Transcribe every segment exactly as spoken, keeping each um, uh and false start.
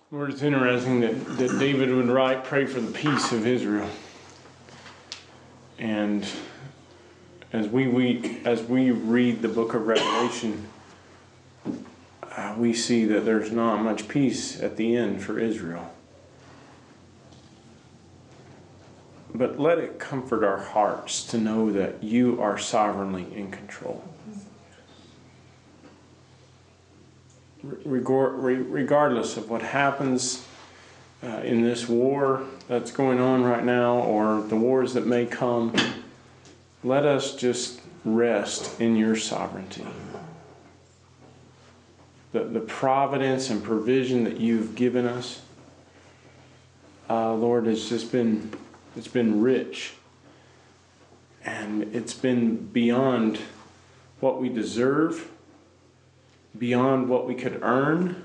Lord, it's interesting that, that David would write, pray for the peace of Israel. And as we, we as we read the book of Revelation, uh, we see that there's not much peace at the end for Israel. But let it comfort our hearts to know that you are sovereignly in control. Regardless of what happens uh, in this war that's going on right now, or the wars that may come, let us just rest in your sovereignty. The, the providence and provision that you've given us, uh, Lord, has just been, it's been rich. And it's been beyond what we deserve, beyond what we could earn.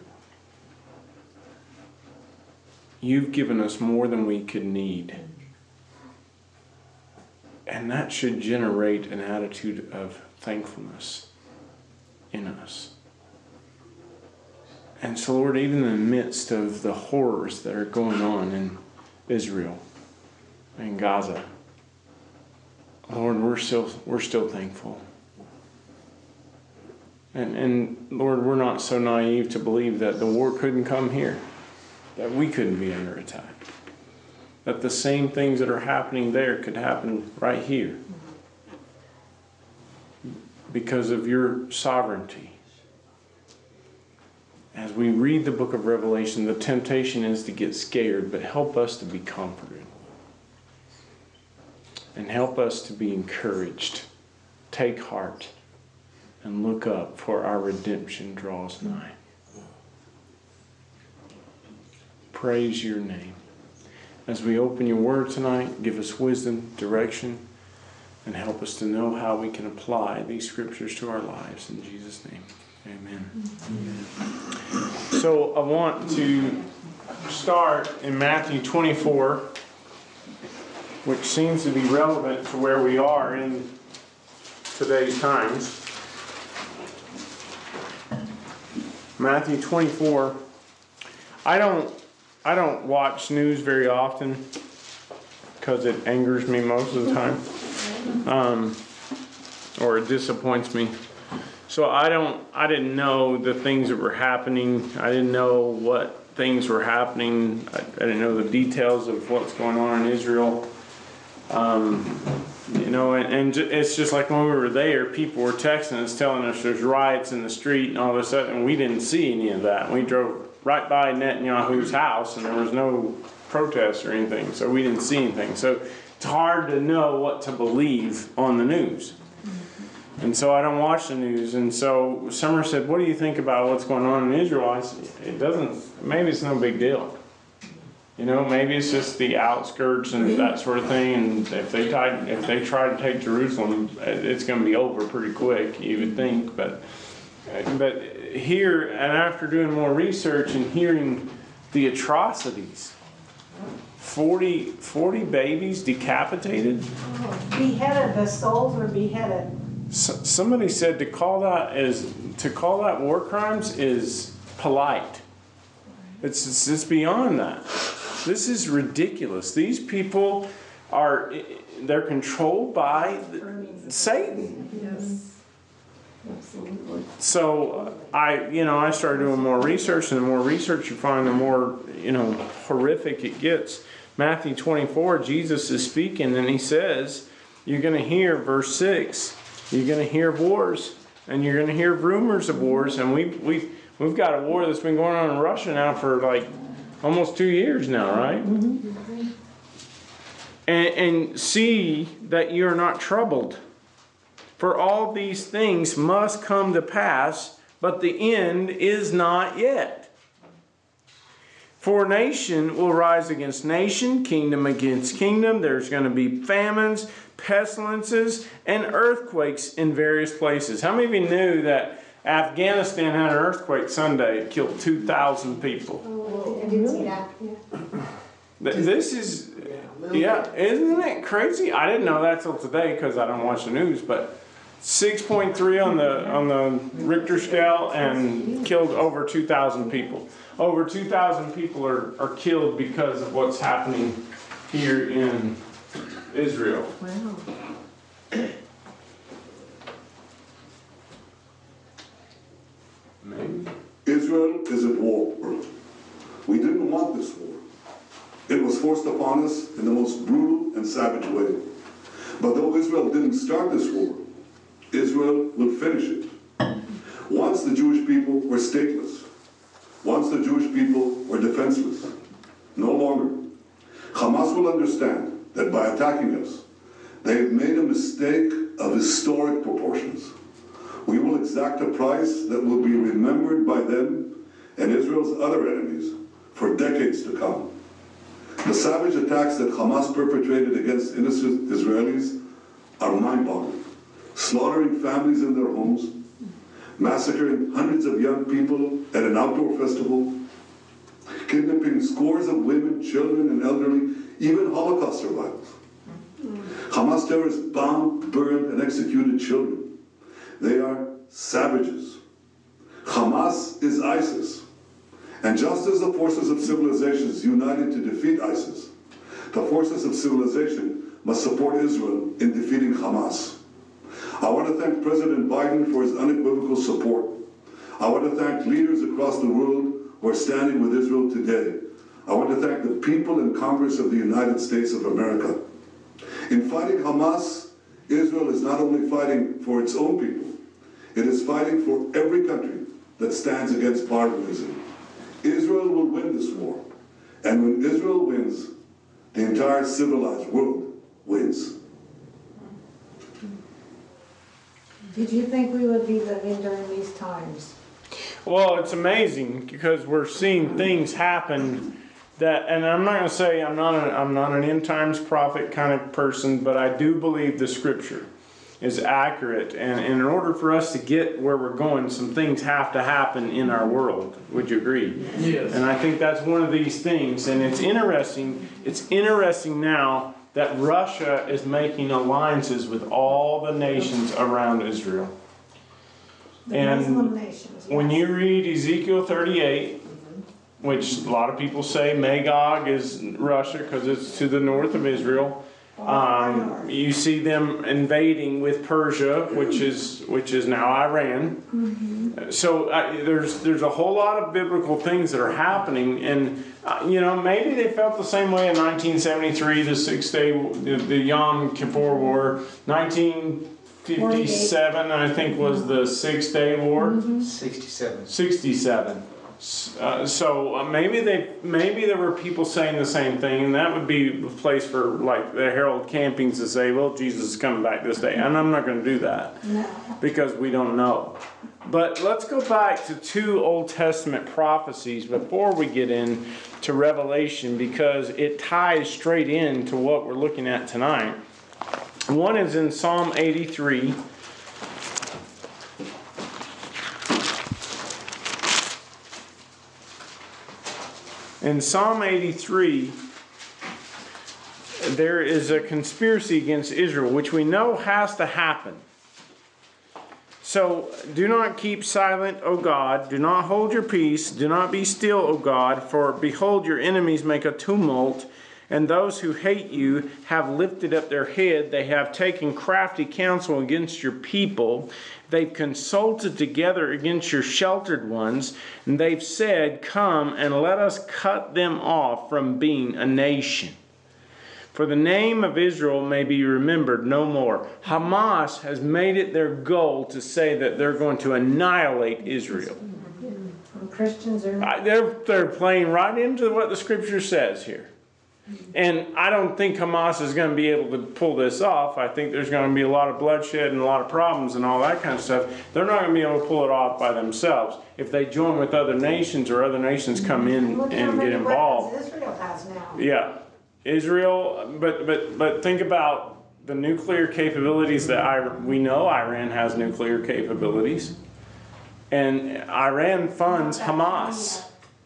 You've given us more than we could need. And that should generate an attitude of thankfulness in us. And so, Lord, even in the midst of the horrors that are going on in Israel and Gaza, Lord, we're still we're still thankful. And, and Lord, we're not so naive to believe that the war couldn't come here, that we couldn't be under attack, that the same things that are happening there could happen right here because of your sovereignty. As we read the book of Revelation, the temptation is to get scared, but help us to be comforted and help us to be encouraged. Take heart. And look up, for our redemption draws nigh. Praise your name. As we open your word tonight, give us wisdom, direction, and help us to know how we can apply these scriptures to our lives. In Jesus' name, amen. Amen. So I want to start in Matthew twenty-four, which seems to be relevant to where we are in today's times. Matthew twenty-four. I don't I don't watch news very often because it angers me most of the time, um, or it disappoints me. So I don't I didn't know the things that were happening. I didn't know what things were happening. I, I didn't know the details of what's going on in Israel. Um, You know, and, and it's just like when we were there, people were texting us, telling us there's riots in the street and all this stuff, and we didn't see any of that. We drove right by Netanyahu's house, and there was no protests or anything, so we didn't see anything. So it's hard to know what to believe on the news. And so I don't watch the news. And so Summer said, what do you think about what's going on in Israel? I said, it doesn't, maybe it's no big deal. You know, maybe it's just the outskirts and that sort of thing. And if they try, if they try to take Jerusalem, it's going to be over pretty quick, you would think. But, but here, and after doing more research and hearing the atrocities, forty, forty babies decapitated. Beheaded, the souls were beheaded. So, somebody said to call that as to call that war crimes is polite. It's it's, it's beyond that. This is ridiculous. These people are, they're controlled by Satan. Yes. Absolutely. So I, you know, I started doing more research, and the more research you find, the more, you know, horrific it gets. Matthew twenty-four, Jesus is speaking, and he says, you're going to hear, verse six, you're going to hear of wars, and you're going to hear rumors of wars, and we we we've got a war that's been going on in Russia now for like almost two years now, right? Mm-hmm. And, and see that you're not troubled. For all these things must come to pass, but the end is not yet. For nation will rise against nation, kingdom against kingdom. There's going to be famines, pestilences, and earthquakes in various places. How many of you knew that Afghanistan had an earthquake Sunday? It killed two thousand people. Oh, I didn't see that. Yeah. This is, yeah, isn't it crazy? I didn't know that till today because I don't watch the news, but six point three on the on the Richter scale and killed over two thousand people. Over two thousand people are, are killed because of what's happening here in Israel. Wow. Maybe. Israel is at war. We didn't want this war. It was forced upon us in the most brutal and savage way. But though Israel didn't start this war, Israel will finish it. Once the Jewish people were stateless, once the Jewish people were defenseless, no longer. Hamas will understand that by attacking us, they have made a mistake of historic proportions. We will exact a price that will be remembered by them and Israel's other enemies for decades to come. The savage attacks that Hamas perpetrated against innocent Israelis are mind-boggling, slaughtering families in their homes, massacring hundreds of young people at an outdoor festival, kidnapping scores of women, children, and elderly, even Holocaust survivors. Hamas terrorists bombed, burned, and executed children. They are savages. Hamas is ISIS. And just as the forces of civilizations united to defeat ISIS, the forces of civilization must support Israel in defeating Hamas. I want to thank President Biden for his unequivocal support. I want to thank leaders across the world who are standing with Israel today. I want to thank the people in Congress of the United States of America. In fighting Hamas, Israel is not only fighting for its own people, it is fighting for every country that stands against barbarism. Israel will win this war. And when Israel wins, the entire civilized world wins. Did you think we would be living during these times? Well, it's amazing because we're seeing things happen that, and I'm not going to say I'm not an, I'm not an end times prophet kind of person, but I do believe the scripture is accurate. And, and in order for us to get where we're going, some things have to happen in our world. Would you agree? Yes. And I think that's one of these things. And it's interesting. It's interesting now that Russia is making alliances with all the nations around Israel. The And Muslim nations, when yes. you read Ezekiel thirty-eight, which a lot of people say Magog is Russia because it's to the north of Israel, um, you see them invading with Persia, which is which is now Iran. Mm-hmm. So uh, there's there's a whole lot of biblical things that are happening, and uh, you know maybe they felt the same way in nineteen seventy-three, the Six Day, the, the Yom Kippur War, nineteen fifty-seven, I think, was the Six Day War. Mm-hmm. sixty-seven. sixty-seven. Uh, so uh, maybe they, maybe there were people saying the same thing, and that would be a place for like the Herald Campings to say, "Well, Jesus is coming back this day," and I'm not going to do that No. because we don't know. But let's go back to two Old Testament prophecies before we get into Revelation, because it ties straight into what we're looking at tonight. One is in Psalm eighty-three. In Psalm eighty-three, there is a conspiracy against Israel, which we know has to happen. So, do not keep silent, O God. Do not hold your peace. Do not be still, O God. For behold, your enemies make a tumult, and those who hate you have lifted up their head. They have taken crafty counsel against your people. They've consulted together against your sheltered ones, and they've said, "Come and let us cut them off from being a nation. For the name of Israel may be remembered no more." Hamas has made it their goal to say that they're going to annihilate Israel. And Christians are I- They're, they're playing right into what the scripture says here. And I don't think Hamas is going to be able to pull this off. I think there's going to be a lot of bloodshed and a lot of problems and all that kind of stuff. They're not going to be able to pull it off by themselves. If they join with other nations or other nations come in Look how and many get involved. weapons Israel has now. Yeah. Israel, but but but think about the nuclear capabilities that I, we know Iran has nuclear capabilities. And Iran funds Hamas.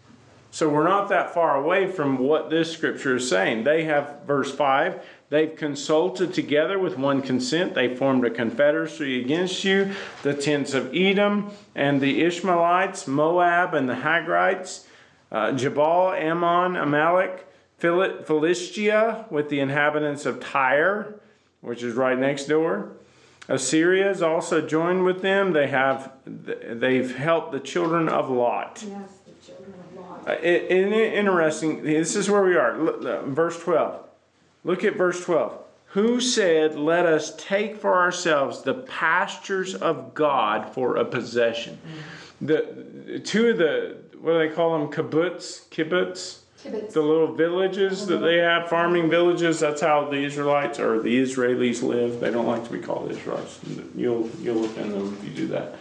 So we're not that far away from what this scripture is saying. They have, verse five, they've consulted together with one consent. They formed a confederacy against you, the tents of Edom and the Ishmaelites, Moab and the Hagrites, uh, Jabal, Ammon, Amalek, Phil- Philistia with the inhabitants of Tyre, which is right next door. Assyria has also joined with them. They have, they've helped the children of Lot. Yes, the children of Lot. Uh, it, it, interesting. This is where we are. Look, uh, verse twelve. Look at verse twelve. Who said, "Let us take for ourselves the pastures of God for a possession"? Mm-hmm. The two of the, what do they call them? Kibbutz, kibbutz. Kibbutz. The little villages that they have, farming villages. That's how the Israelites or the Israelis live. They don't like to be called Israelites. You'll you'll offend them if you do that.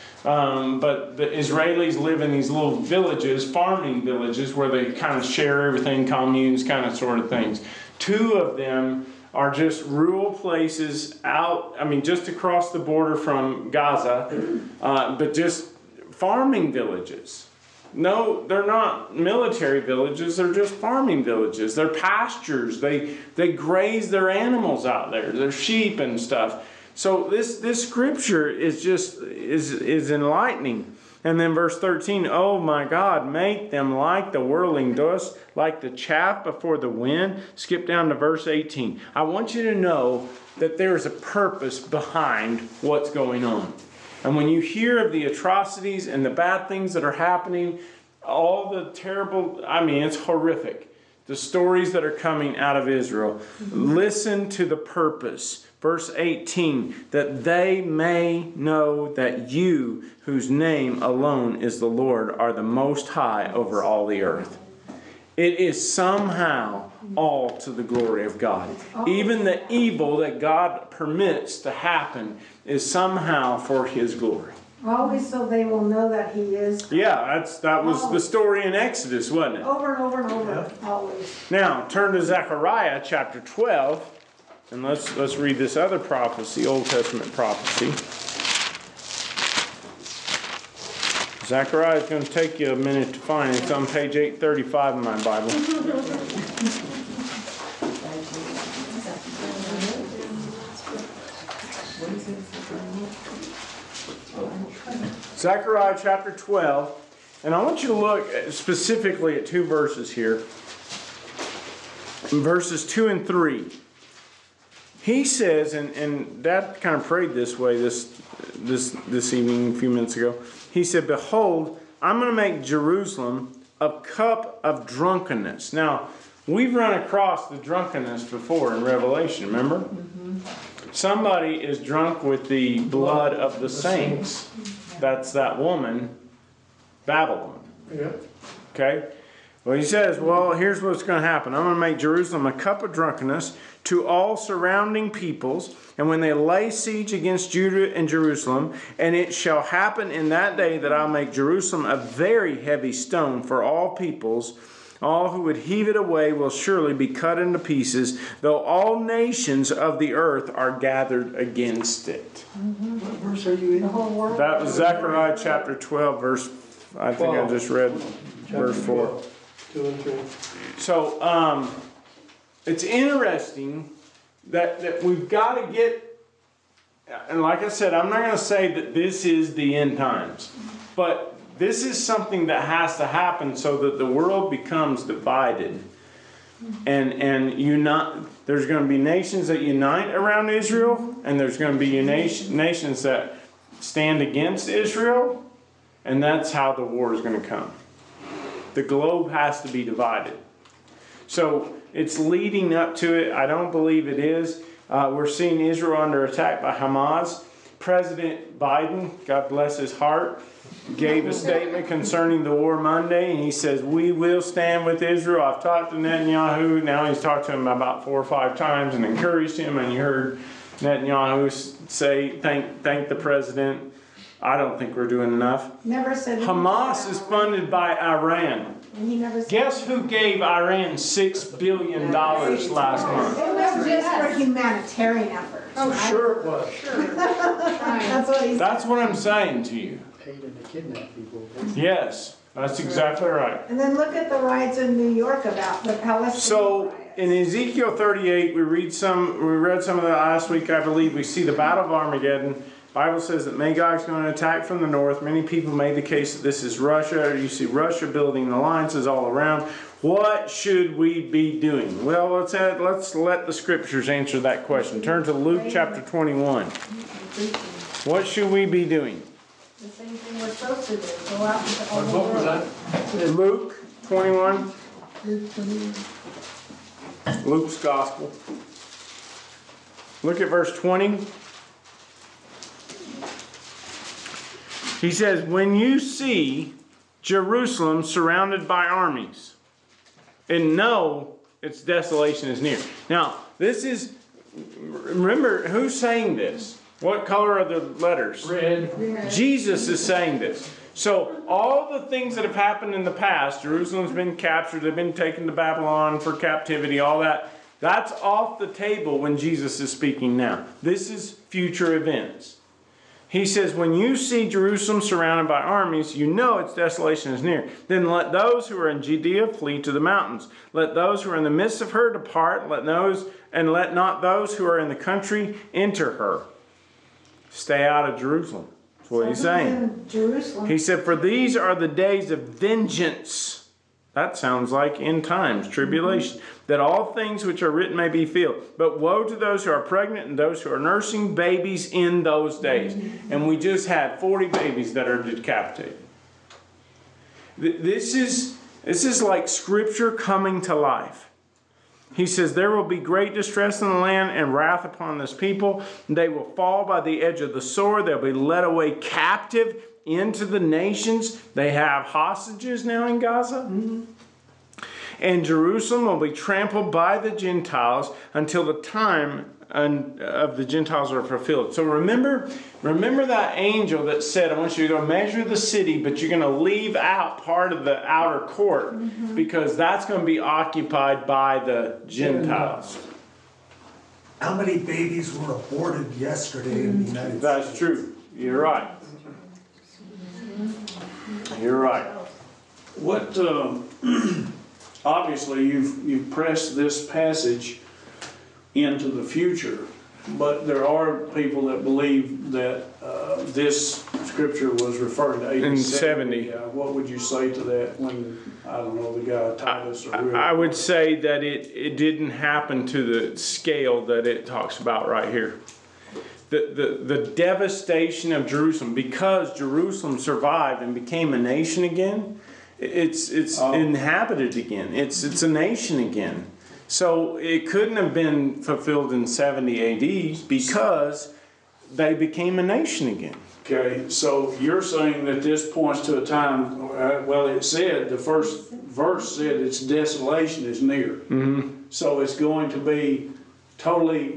Um, but the Israelis live in these little villages, farming villages, where they kind of share everything, communes, kind of sort of things. Two of them are just rural places out, I mean, just across the border from Gaza, uh, but just farming villages. No, they're not military villages, they're just farming villages. They're pastures. They they graze their animals out there, their sheep and stuff. So this, this scripture is just is is enlightening. And then verse thirteen, oh my God, make them like the whirling dust, like the chaff before the wind. Skip down to verse eighteen. I want you to know that there's a purpose behind what's going on. And when you hear of the atrocities and the bad things that are happening, all the terrible, I mean, it's horrific. The stories that are coming out of Israel. Mm-hmm. Listen to the purpose. Verse eighteen, that they may know that you, whose name alone is the Lord, are the Most High over all the earth. It is somehow all to the glory of God. Even the evil that God permits to happen is somehow for His glory. Always so they will know that He is. Yeah, that's that was the story in Exodus, wasn't it? Over and over and over, always. Now, turn to Zechariah chapter twelve, and let's let's read this other prophecy, Old Testament prophecy. Zechariah is going to take you a minute to find it. It's on page eight thirty-five in my Bible. Zechariah chapter twelve, and I want you to look specifically at two verses here. Verses two and three. He says, and, and Dad kind of prayed this way this, this, this evening a few minutes ago. He said, behold, I'm going to make Jerusalem a cup of drunkenness. Now, we've run across the drunkenness before in Revelation, remember? Mm-hmm. Somebody is drunk with the blood of the saints. That's that woman, Babylon. Yeah. Okay? Well, he says, well, here's what's going to happen. I'm going to make Jerusalem a cup of drunkenness to all surrounding peoples, and when they lay siege against Judah and Jerusalem, and it shall happen in that day that I'll make Jerusalem a very heavy stone for all peoples. All who would heave it away will surely be cut into pieces, though all nations of the earth are gathered against it. Mm-hmm. What verse are you in? The whole world. That was Zechariah chapter twelve, verse, I think I just read verse four. Two and three. So, um, it's interesting that, that we've got to get, and like I said, I'm not going to say that this is the end times, but this is something that has to happen so that the world becomes divided. And and unite. There's going to be nations that unite around Israel, and there's going to be nations that stand against Israel, and that's how the war is going to come. The globe has to be divided. So it's leading up to it. I don't believe it is. Uh, we're seeing Israel under attack by Hamas. President Biden, God bless his heart, gave a statement concerning the war Monday, and he says, we will stand with Israel. I've talked to Netanyahu. Now he's talked to him about four or five times and encouraged him, and you heard Netanyahu say, thank, thank the president. I don't think we're doing enough. Never said Hamas is funded by Iran. And he never said Guess who gave Iran six billion dollars last month? it was just for humanitarian efforts. Oh, right? sure it was. That's what he said. That's what I'm saying to you. Paid him to kidnap people. Yes. That's exactly right. And then look at the riots in New York about the Palestinian So riots. in Ezekiel thirty-eight, we read some. We read some of that last week, I believe. We see the Battle of Armageddon. Bible says that Magog's going to attack from the north. Many people made the case that this is Russia. You see Russia building alliances all around. What should we be doing? Well, let's add, let's let the scriptures answer that question. Turn to Luke chapter twenty-one. What should we be doing? The same thing we're supposed to do, go out into all What the book was world. that? Luke twenty-one. Luke's Gospel. Look at verse twenty. He says, when you see Jerusalem surrounded by armies, and know its desolation is near. Now, this is, remember, who's saying this? What color are the letters? Red. Jesus is saying this. So all the things that have happened in the past, Jerusalem's been captured, they've been taken to Babylon for captivity, all that, that's off the table when Jesus is speaking now. This is future events. He says, when you see Jerusalem surrounded by armies, you know its desolation is near. Then let those who are in Judea flee to the mountains. Let those who are in the midst of her depart, let those, and let not those who are in the country enter her. Stay out of Jerusalem. That's what he's So who's saying. in Jerusalem. He said, for these are the days of vengeance. That sounds like end times, tribulation. Mm-hmm. That all things which are written may be filled. But woe to those who are pregnant and those who are nursing babies in those days. Mm-hmm. And we just had forty babies that are decapitated. This is, this is like scripture coming to life. He says, there will be great distress in the land and wrath upon this people. They will fall by the edge of the sword. They'll be led away captive into the nations. They have hostages now in Gaza. Mm-hmm. And Jerusalem will be trampled by the Gentiles until the time of the Gentiles are fulfilled. So remember, remember that angel that said, I want you to go measure the city, but you're going to leave out part of the outer court, mm-hmm. because that's going to be occupied by the Gentiles. How many babies were aborted yesterday in the United States? That's true. You're right. You're right. What, uh, obviously, you've, you've pressed this passage into the future, but there are people that believe that uh, this scripture was referring to eighty seventy. Uh, what would you say to that when, I don't know, the guy Titus or whoever? I would say that it, it didn't happen to the scale that it talks about right here. The, the, the devastation of Jerusalem, because Jerusalem survived and became a nation again, it's, it's oh. inhabited again. It's, it's a nation again. So it couldn't have been fulfilled in seventy A D because they became a nation again. Okay, so you're saying that this points to a time, uh, well, it said, the first verse said its desolation is near. Mm-hmm. So it's going to be totally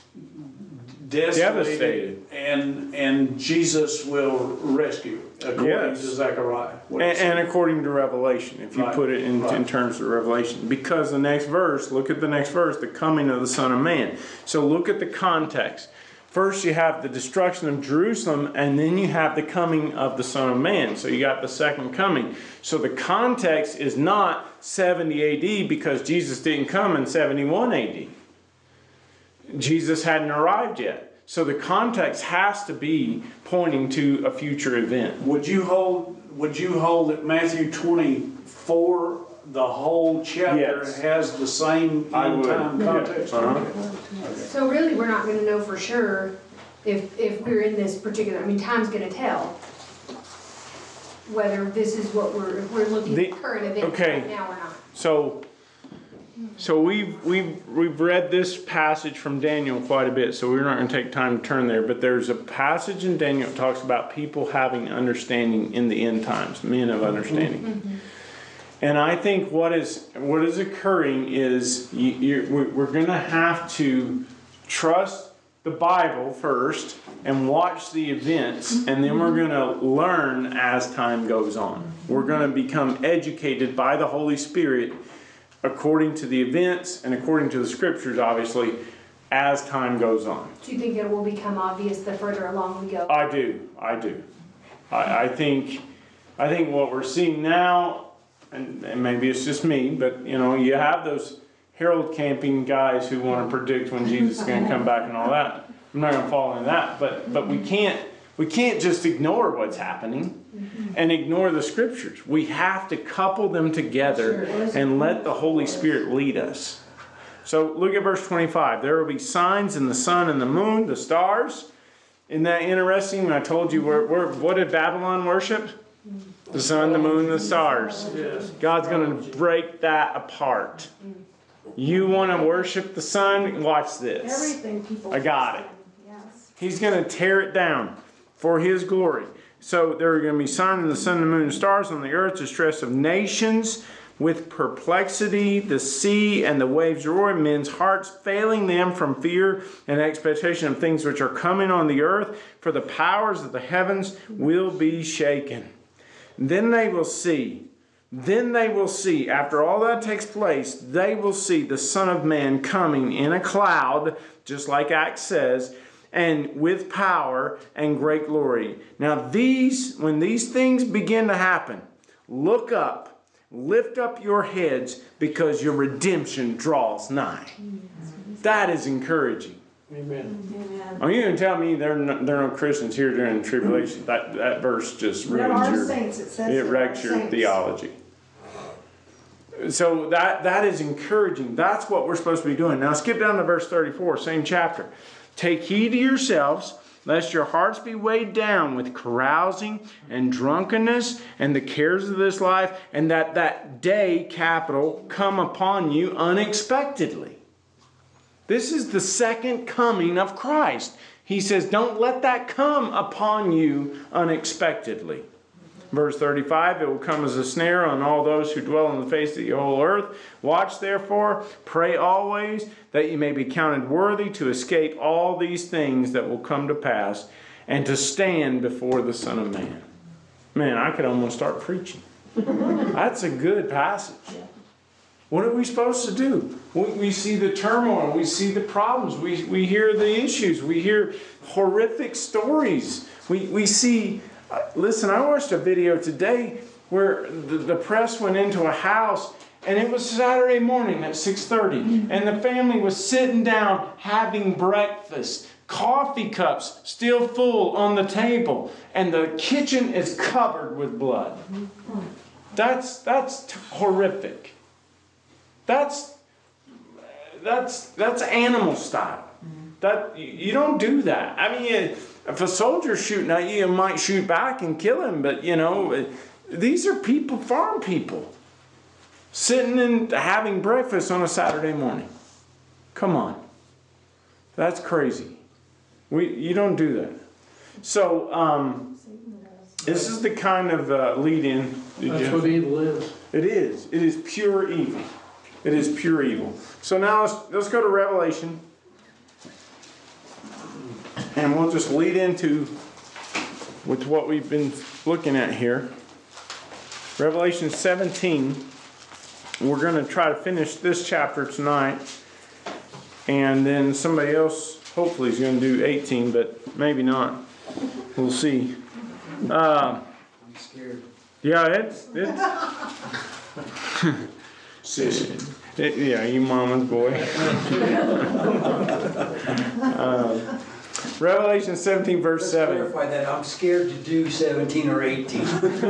desolated, devastated, and and Jesus will rescue, according yes. to Zechariah. And, and according to Revelation, if you right. put it in, right. in terms of Revelation. Because the next verse, look at the next verse, the coming of the Son of Man. So look at the context. First you have the destruction of Jerusalem, and then you have the coming of the Son of Man. So you got the second coming. So the context is not seventy A D because Jesus didn't come in seventy-one A D. Jesus hadn't arrived yet. So the context has to be pointing to a future event. Would you hold would you hold that Matthew twenty-four, the whole chapter, yes. has the same end time context? Uh-huh. Okay. So really we're not gonna know for sure if if we're in this particular, I mean, time's gonna tell whether this is what we're, if we're looking The, at current events okay. right now or not. So So we've, we've, we've read this passage from Daniel quite a bit, so we're not going to take time to turn there, but there's a passage in Daniel that talks about people having understanding in the end times, men of understanding. Mm-hmm. And I think what is, what is occurring is you, you're, we're going to have to trust the Bible first and watch the events, and then we're going to learn as time goes on. We're going to become educated by the Holy Spirit according to the events and according to the scriptures, obviously, as time goes on. Do you think it will become obvious the further along we go? I do. I do. I, I think I think what we're seeing now, and, and maybe it's just me, but you know, you have those herald camping guys who want to predict when Jesus is going to come back and all that. I'm not going to fall into that, but but we can't we can't just ignore what's happening and ignore the scriptures. We have to couple them together and let the Holy Spirit lead us. So look at verse twenty-five. There will be signs in the sun and the moon, the stars. Isn't that interesting? When I told you where, where what did Babylon worship? The sun, the moon, the stars. God's going to break that apart. You want to worship the sun? Watch this. Everything people. I got it. Yes. He's going to tear it down for His glory. So there are going to be signs in the sun, the moon, and stars on the earth, distress of nations with perplexity, the sea and the waves roaring, men's hearts failing them from fear and expectation of things which are coming on the earth, for the powers of the heavens will be shaken. Then they will see. Then they will see, after all that takes place, they will see the Son of Man coming in a cloud, just like Acts says, and with power and great glory. Now these, when these things begin to happen, look up, lift up your heads, because your redemption draws nigh. That is encouraging. Amen. Amen. Are you going to tell me there are no, there are no Christians here during the tribulation? That, that verse just There ruins are your, saints, it says. it there wrecks are your saints. theology. So that, that is encouraging. That's what we're supposed to be doing. Now skip down to verse thirty-four, same chapter. Take heed to yourselves, lest your hearts be weighed down with carousing and drunkenness and the cares of this life, and that that day, capital, come upon you unexpectedly. This is the second coming of Christ. He says, don't let that come upon you unexpectedly. Verse thirty-five, it will come as a snare on all those who dwell on the face of the whole earth. Watch therefore, pray always, that you may be counted worthy to escape all these things that will come to pass, and to stand before the Son of Man. Man, I could almost start preaching. That's a good passage. What are we supposed to do? We, we see the turmoil, we see the problems, we, we hear the issues, we hear horrific stories. We, we see... Listen, I watched a video today where the, the press went into a house, and it was Saturday morning at six thirty, and the family was sitting down having breakfast. Coffee cups still full on the table, and the kitchen is covered with blood. That's that's horrific. That's that's that's animal style. That you don't do that. I mean. If a soldier's shooting at you, you might shoot back and kill him. But, you know, these are people, farm people, sitting and having breakfast on a Saturday morning. Come on. That's crazy. We You don't do that. So, um, this is the kind of uh, lead-in. That's what evil is. It is. It is pure evil. It is pure evil. So now let's, let's go to Revelation. And we'll just lead into with what we've been looking at here. Revelation seventeen. We're going to try to finish this chapter tonight. And then somebody else hopefully is going to do eighteen, but maybe not. We'll see. Uh, I'm scared. yeah, it's... it's Sissy. it, yeah, you mama's boy. uh, Revelation seventeen, verse Let's seven. clarify that. I'm scared to do seventeen or eighteen.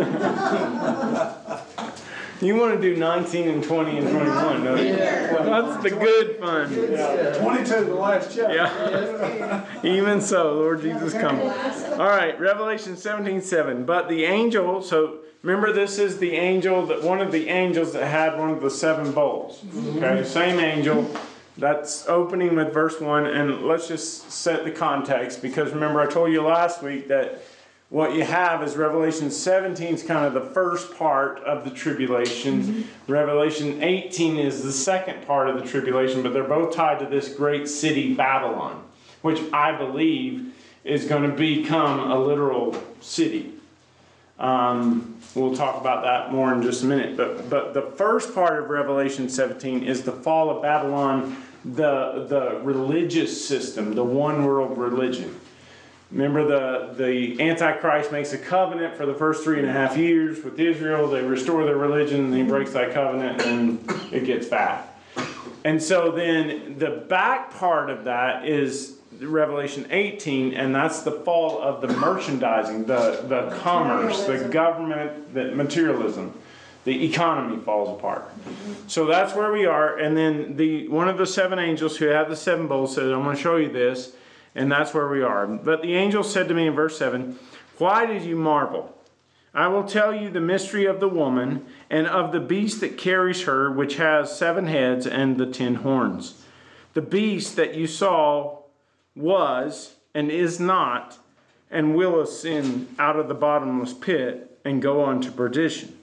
You want to do nineteen and twenty and twenty-one, don't you? That's the good fun. Yeah, twenty-two, the last chapter. Yeah. Even so, Lord Jesus, come. All right, Revelation seventeen, seven. But the angel, so remember this is the angel, that one of the angels that had one of the seven bowls. Okay, same angel. That's opening with verse one, and let's just set the context, because remember I told you last week that what you have is Revelation seventeen is kind of the first part of the tribulation. Mm-hmm. Revelation eighteen is the second part of the tribulation, but they're both tied to this great city, Babylon, which I believe is going to become a literal city. Um, we'll talk about that more in just a minute. But but the first part of Revelation seventeen is the fall of Babylon, the, the religious system, the one world religion. Remember, the, the Antichrist makes a covenant for the first three and a half years with Israel. They restore their religion, and he breaks that covenant, and it gets bad. And so then the back part of that is Revelation eighteen, and that's the fall of the merchandising, the, the commerce, the government, the materialism. The economy falls apart. So that's where we are. And then the one of the seven angels who had the seven bowls said, I'm going to show you this. And that's where we are. But the angel said to me in verse seven, why did you marvel? I will tell you the mystery of the woman and of the beast that carries her, which has seven heads and the ten horns. The beast that you saw was and is not, and will ascend out of the bottomless pit and go on to perdition.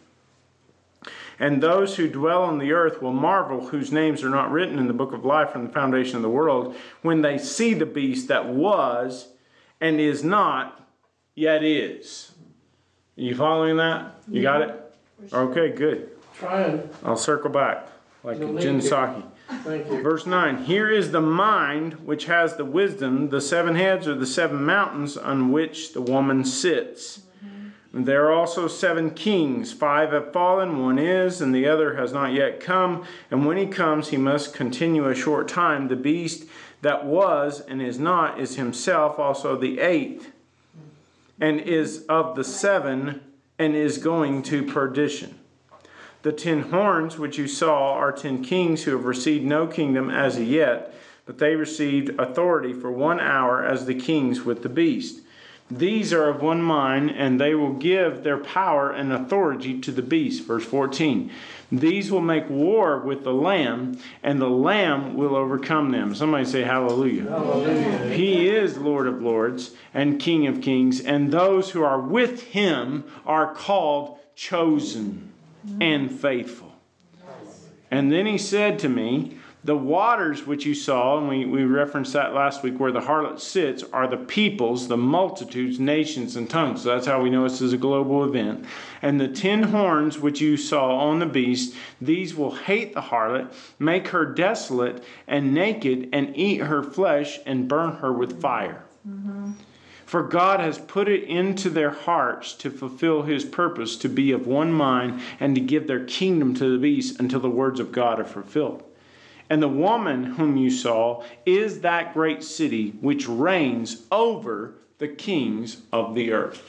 And those who dwell on the earth will marvel, whose names are not written in the book of life from the foundation of the world, when they see the beast that was and is not, yet is. Are you following that? You got it? Okay, good. Trying. I'll circle back like You'll a need Jin to. Saki. Thank you. Verse nine, here is the mind which has the wisdom. The seven heads are the seven mountains on which the woman sits. There are also seven kings. Five have fallen, one is, and the other has not yet come. And when he comes, he must continue a short time. The beast that was and is not is himself also the eighth, and is of the seven, and is going to perdition. The ten horns which you saw are ten kings who have received no kingdom as yet, but they received authority for one hour as the kings with the beast. These are of one mind, and they will give their power and authority to the beast. Verse fourteen. These will make war with the Lamb, and the Lamb will overcome them. Somebody say hallelujah. Hallelujah. He is Lord of lords and King of kings, and those who are with him are called chosen and faithful. And then he said to me, the waters which you saw, and we, we referenced that last week, where the harlot sits, are the peoples, the multitudes, nations, and tongues. So that's how we know this is a global event. And the ten horns which you saw on the beast, these will hate the harlot, make her desolate and naked, and eat her flesh, and burn her with fire. Mm-hmm. For God has put it into their hearts to fulfill his purpose, to be of one mind, and to give their kingdom to the beast until the words of God are fulfilled. And the woman whom you saw is that great city which reigns over the kings of the earth.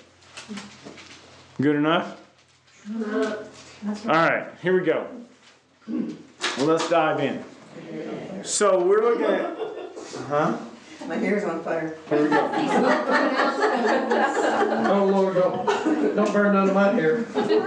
Good enough? All right, here we go. Well, let's dive in. So we're looking at... Huh? My hair's on fire. Here we go. Oh, Lord, don't, don't burn none of my hair.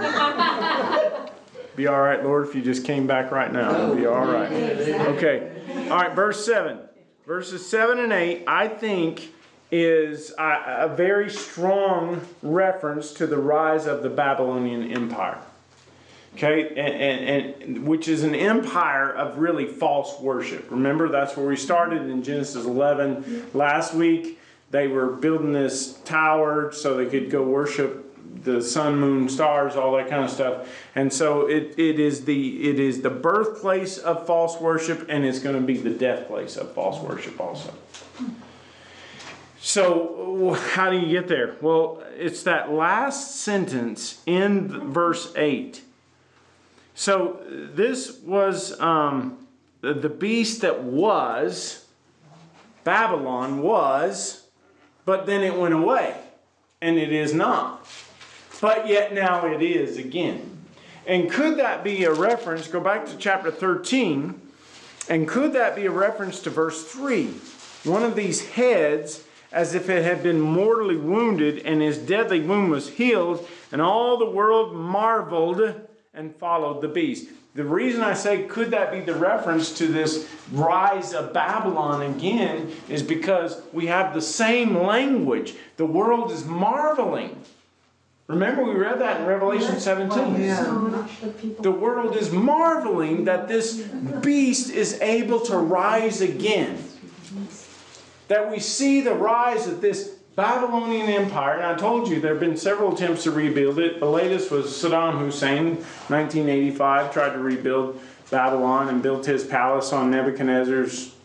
Be all right, Lord, if you just came back right now. It'll be all right. Okay. All right, verse seven. Verses seven and eight, I think, is a, a very strong reference to the rise of the Babylonian Empire. Okay, and, and, and which is an empire of really false worship. Remember, that's where we started in Genesis eleven. Last week, they were building this tower so they could go worship the sun, moon, stars, all that kind of stuff. And so it, it is the it is the birthplace of false worship, and it's going to be the death place of false worship also. So how do you get there? Well, it's that last sentence in verse eight. So this was um, the, the beast that was, Babylon was, but then it went away, and it is not. But yet now it is again. And could that be a reference, go back to chapter thirteen, and could that be a reference to verse three? One of these heads, as if it had been mortally wounded, and his deadly wound was healed, and all the world marveled and followed the beast. The reason I say could that be the reference to this rise of Babylon again is because we have the same language. The world is marveling. Remember, we read that in Revelation seventeen. Yeah. The world is marveling that this beast is able to rise again. That we see the rise of this Babylonian Empire. And I told you there have been several attempts to rebuild it. The latest was Saddam Hussein, nineteen eighty-five, tried to rebuild Babylon and built his palace on Nebuchadnezzar's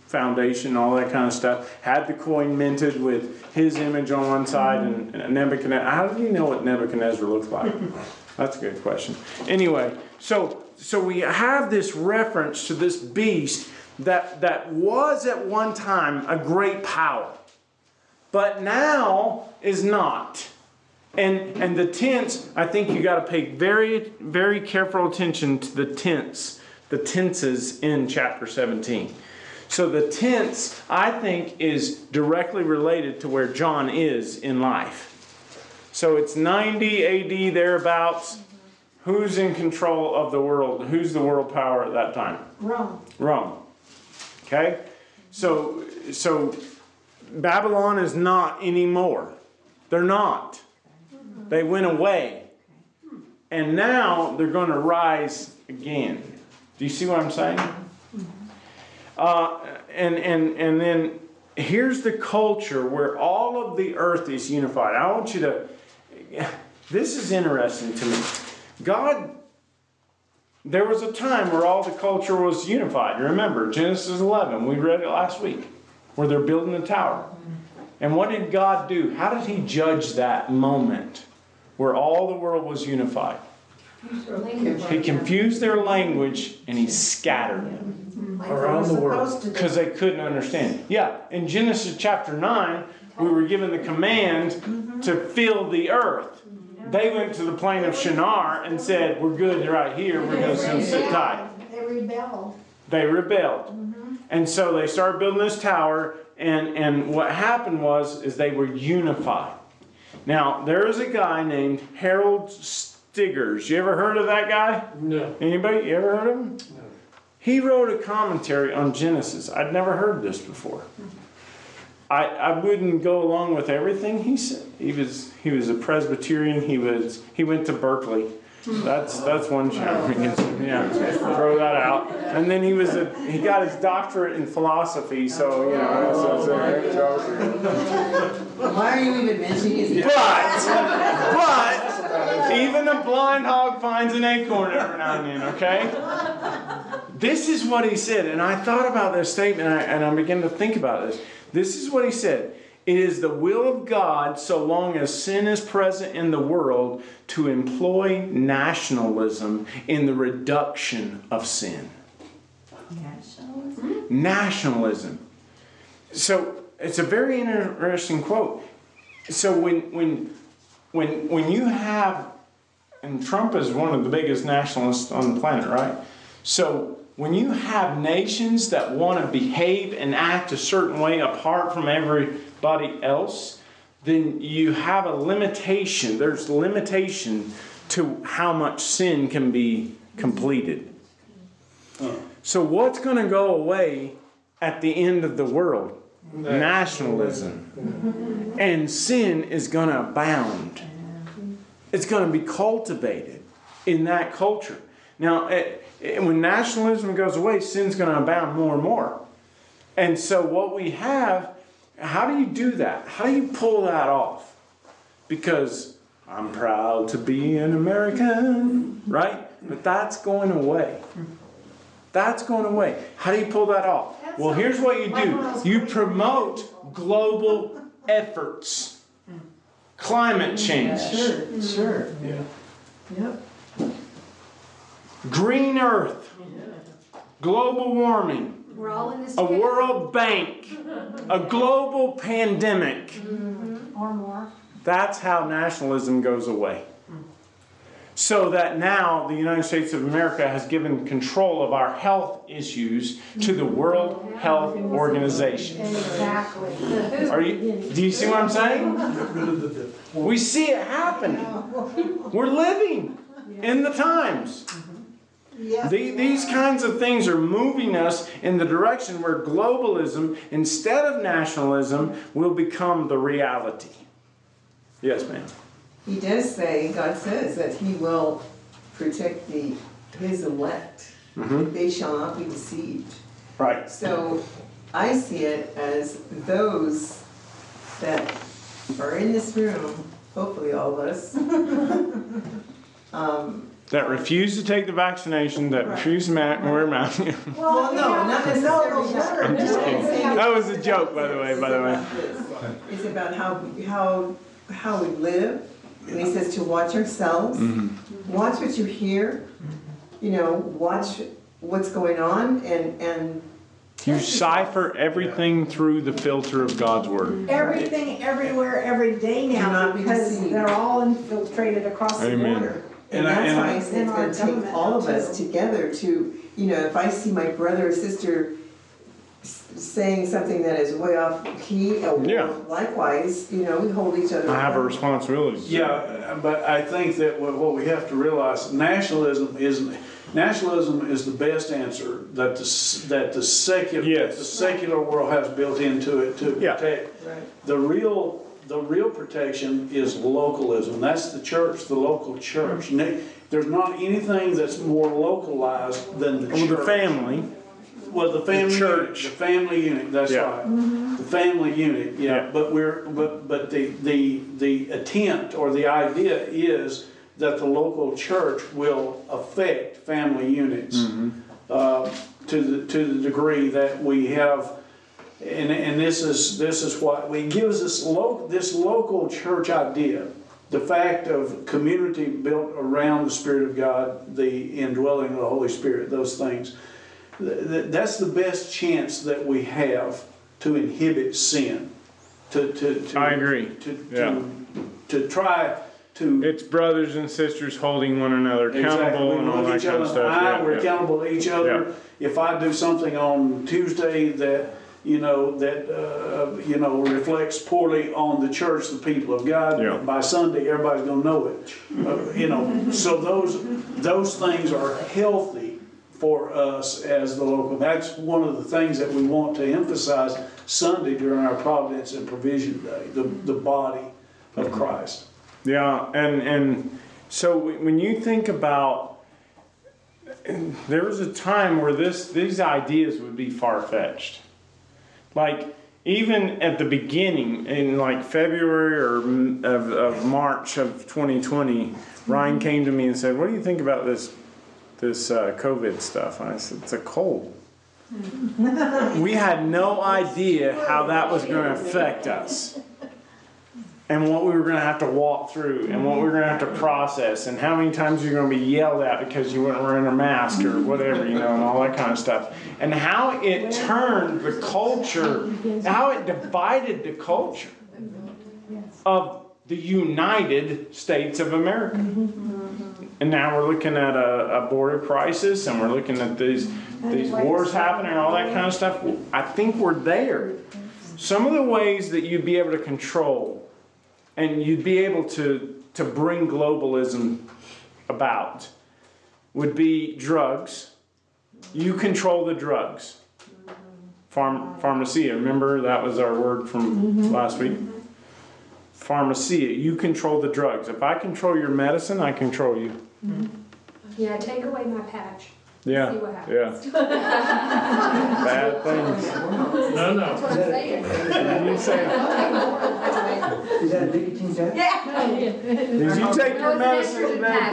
foundation, all that kind of stuff. Had the coin minted with his image on one side and, and Nebuchadnezzar. How do you know what Nebuchadnezzar looks like? That's a good question. Anyway, so so we have this reference to this beast that that was at one time a great power, but now is not. And and the tense, I think you got to pay very very careful attention to the tense, the tenses in chapter seventeen. So the tense, I think, is directly related to where John is in life. So it's ninety A D thereabouts. Who's in control of the world? Who's the world power at that time? Rome. Rome. Okay? So so Babylon is not anymore. They're not. They went away. And now they're going to rise again. Do you see what I'm saying? Uh, and, and, and then here's the culture where all of the earth is unified. I want you to... This is interesting to me. God... There was a time where all the culture was unified. Remember, Genesis eleven, we read it last week, where they're building the tower. And what did God do? How did he judge that moment where all the world was unified? He confused their language and he scattered them Around the world. because they couldn't understand. Yeah, in Genesis chapter nine, we were given the command to fill the earth. They went to the plain of Shinar and said, we're good right here, we're going to sit tight. They rebelled. They rebelled. And so they started building this tower, and, and what happened was is they were unified. Now, there is a guy named Harold Stiggers. You ever heard of that guy? No. Anybody? You ever heard of him? No. He wrote a commentary on Genesis. I'd never heard this before. I, I wouldn't go along with everything he said. He was he was a Presbyterian. He was he went to Berkeley. That's that's one challenge. Yeah, throw that out. And then he was a he got his doctorate in philosophy. So you know, that's, that's a, Why are you even mentioning his but but even a blind hog finds an acorn every now and then. Okay. This is what he said, and I thought about this statement, and I, and I began to think about this. This is what he said. It is the will of God, so long as sin is present in the world, to employ nationalism in the reduction of sin. Nationalism? Nationalism. So it's a very interesting quote. So when when when when you have, and Trump is one of the biggest nationalists on the planet, right? So when you have nations that want to behave and act a certain way apart from everybody else, then you have a limitation. There's limitation to how much sin can be completed. So what's going to go away at the end of the world? Nationalism. And sin is going to abound. It's going to be cultivated in that culture. Now, it, it, when nationalism goes away, sin's going to abound more and more. And so what we have, how do you do that? How do you pull that off? Because I'm proud to be an American, right? But that's going away. That's going away. How do you pull that off? Well, here's what you do. You promote global efforts. Climate change. Sure, sure. Yeah. Yep. Green Earth, global warming, We're all in this a together. World Bank, a global pandemic. Or more. That's how nationalism goes away. So that now the United States of America has given control of our health issues to the World Health Organization. Exactly. Are you, do you see what I'm saying? Get rid of the dip. We see it happening. We're living in the times. Yes. The, these kinds of things are moving us in the direction where globalism, instead of nationalism, will become the reality. Yes, ma'am. He does say, God says that he will protect the his elect. Mm-hmm. They shall not be deceived. Right. So I see it as those that are in this room, hopefully all of us, um, that refuse to take the vaccination, that refuse to ma- wear a mask. Well, no, not necessarily that. I'm just No, kidding. I'm saying That was a it's joke, about by the way, this. by the way. It's about this. It's about how, how, how we live, and he says to watch ourselves, Mm-hmm. watch what you hear, you know, watch what's going on, and, and. You cipher everything through the filter of God's word. Everything, everywhere, every day Do now, not be because deceived. they're all infiltrated across the Amen. border. And And I- that's and why I- I say it's gonna take all of us together to, you know, if I see my brother or sister s- saying something that is way off key, or Yeah. likewise, you know, we hold each other. I have a accountable. responsibility. Yeah, but I think that what what we have to realize, nationalism isn't, nationalism is the best answer that the, s- that the secular, Yes. the secular world has built into it to Yeah. protect. Right. The real, the real protection is localism. That's the church, the local church. Na- There's not anything that's more localized than the Well, church. the family. Well, the family church. unit, the family unit, that's Yeah. right. The family unit, yeah, Yeah. but we're, but, but the, the, the attempt or the idea is that the local church will affect family units. Uh, to the, to the degree that we have, and, and this is, this is what, it gives us lo, this local church idea. The fact of community built around the Spirit of God, the indwelling of the Holy Spirit, those things. Th- th- That's the best chance that we have to inhibit sin. To, to, to. I agree. To, Yeah. to, to try to. It's brothers and sisters holding one another Exactly. accountable We and all look that each kind other of in the stuff. eye, Yeah, we're yeah. accountable to each other. Yeah. If I do something on Tuesday that, you know, that, uh, you know, reflects poorly on the church, the people of God, Yeah. by Sunday, everybody's gonna know it. Uh, You know, so those, those things are healthy for us as the local. That's one of the things that we want to emphasize Sunday during our Providence and Provision Day, the, the body of Christ. Yeah, and and so when you think about, there was a time where this these ideas would be far fetched. Like even at the beginning, in like February or m- of, of March of twenty twenty, Ryan came to me and said, "What do you think about this this uh, COVID stuff?" And I said, "It's a cold." We had no idea how that was going to affect us, and what we were going to have to walk through, and what we were going to have to process, and how many times you're going to be yelled at because you weren't wearing a mask or whatever, you know, and all that kind of stuff. And how it turned the culture, how it divided the culture of the United States of America. And now we're looking at a, a border crisis, and we're looking at these these wars happening and all that kind of stuff. I think we're there. Some of the ways that you'd be able to control and you'd be able to, to bring globalism about would be drugs. You control the drugs. Pharm, pharmacia, remember that was our word from last week? Pharmacia, you control the drugs. If I control your medicine, I control you. Yeah, take away my patch. Yeah, See what happens. yeah. Bad things. No, That's what no. I'm saying. Did you say, Is that a nicotine patch? did you take your medicine today?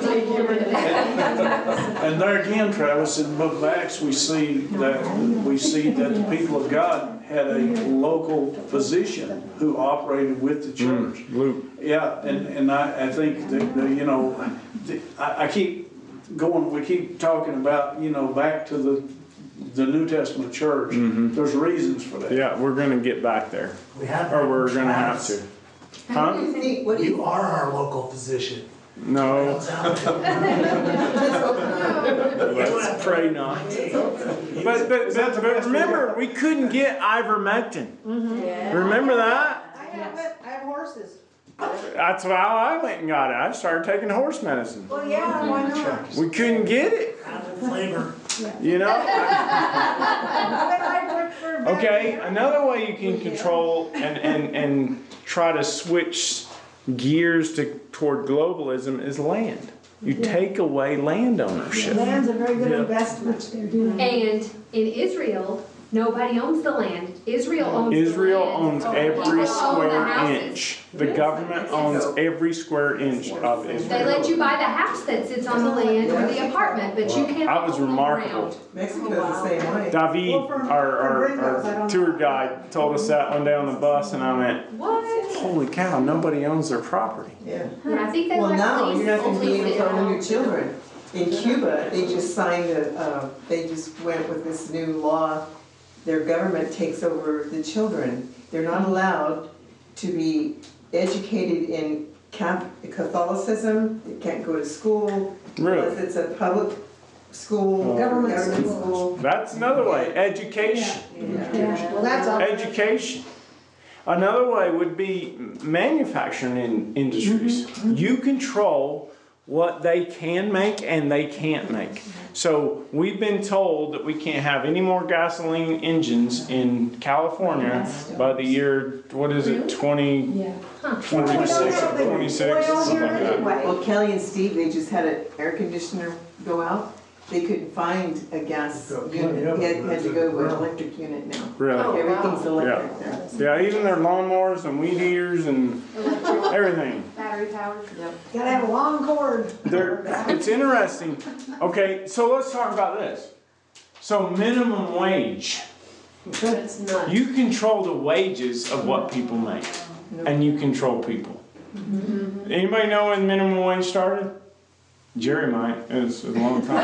And there again, Travis, in the book of Acts, we see that, we see that the people of God had a local physician who operated with the church. Luke. Yeah, and, and I, I think that, that, you know, the- I, I keep going, we keep talking about, you know, back to the, the New Testament church. There's reasons for that. Yeah, we're gonna get back there, We have. or we're gonna have to. What do Huh? you think, what do you? You are our local physician. No, Let's hope not. let's pray not. But, but, but, but remember, we couldn't get ivermectin. Remember that? I have it, I have horses. That's how I went and got it. I started taking horse medicine. Well, yeah, why not? We couldn't get it, Apple flavor. you know? But I work for a Okay, veterinarian. another way you can control and, and, and try to switch gears to toward globalism is land. You take away land ownership. Land's a very good investment. And in Israel, Nobody owns the land. Israel owns the land. Israel owns every People own the square houses. inch. The government owns every square inch of They Israel. let you buy the house that sits on the land or the apartment, but you can't That was own the remarkable. ground. Mexico's the same way. David, Well, from- our, from our, Gringos, I our don't tour know. guide, told us that one day on the bus, and I went, What? holy cow, nobody owns their property. Yeah. Yeah, I think they Well, like now, lease, you're not gonna be lease able it. to own your children. In Cuba, they just signed a, uh, they just went with this new law. Their government takes over the children. They're not allowed to be educated in Catholicism. They can't go to school Really? unless it's a public school, Government government school. school. That's another way, education. Yeah, well, that's all. Education. Another way would be manufacturing in industries. You control what they can make and they can't make. So we've been told that we can't have any more gasoline engines in California by the year, what is it, twenty, Yeah. twenty-six or twenty-six, something like that. Well, Kelly and Steve, they just had an air conditioner go out. They couldn't find a gas Got unit. plenty of They had, them. had to go with an electric unit now. Really? Everything's electric now. Yeah, even their lawnmowers and weed eaters and Electric, everything. battery powered. Gotta have a long cord. They're, it's interesting. Okay, so let's talk about this. So minimum wage. It's nuts. You control the wages of what people make, and you control people. Anybody know when minimum wage started? Jerry might. It's a long time.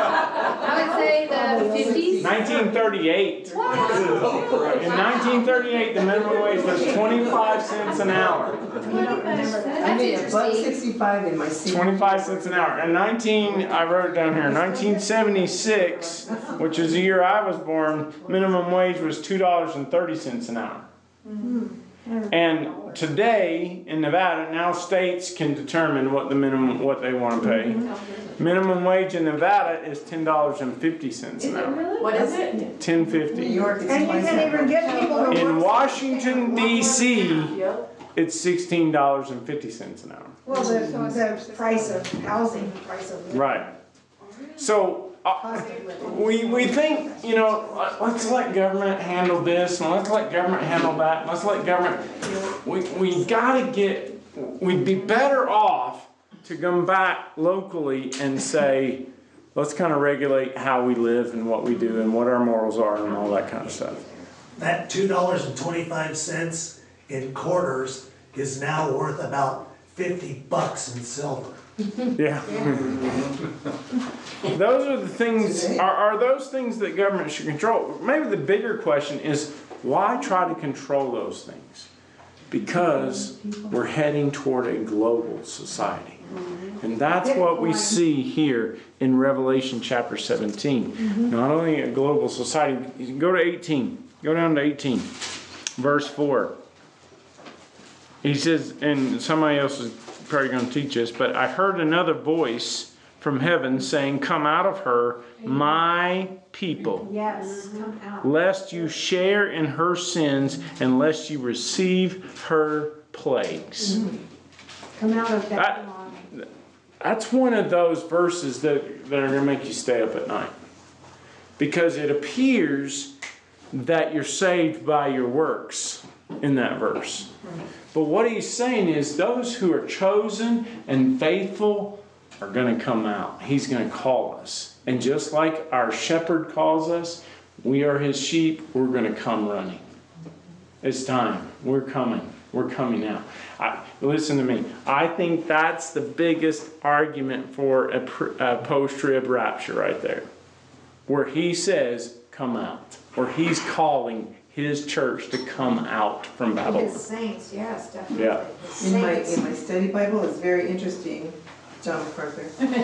I would say the fifties. nineteen thirty-eight. In nineteen thirty-eight, the minimum wage was twenty-five cents an hour. That's I made a buck interesting. sixty-five in my senior. twenty-five cents an hour. And nineteen, I wrote it down here, nineteen seventy-six, which is the year I was born, minimum wage was two dollars and thirty cents an hour. And today in Nevada, now states can determine what the minimum, what they want to pay. Minimum wage in Nevada is ten dollars and fifty cents an hour. What is it? ten New fifty. York, it's And you can't even twenty-seven. get people to work. In Washington D C, it's sixteen dollars and fifty cents an hour. Well, the, the price of housing, the price of. Right. So, uh, we, we think, you know, let- let's let government handle this, and let's let government handle that, and let's let government, we, we gotta get, we'd be better off to come back locally and say, let's kind of regulate how we live and what we do and what our morals are and all that kind of stuff. That two dollars and twenty-five cents in quarters is now worth about fifty bucks in silver. Yeah. Those are the things, are, are those things that government should control? Maybe the bigger question is, why try to control those things? Because we're heading toward a global society. And that's what we see here in Revelation chapter seventeen. Not only a global society, you can go to eighteen, go down to eighteen, verse four. He says, and somebody else is probably going to teach us, but I heard another voice from heaven saying, "Come out of her, my people, Yes, come out. lest you share in her sins and lest you receive her plagues." Come out of That- Babylon. That's one of those verses that, that are going to make you stay up at night. Because it appears that you're saved by your works in that verse. But what he's saying is those who are chosen and faithful are going to come out. He's going to call us. And just like our shepherd calls us, we are his sheep, we're going to come running. It's time. We're coming. We're coming out. I, listen to me. I think that's the biggest argument for a, pr- a post-trib rapture right there. Where he says, come out. Or he's calling his church to come out from Babylon. His saints, yes, definitely. Yeah. His In my, saints. in my study Bible, it's very interesting, John MacArthur.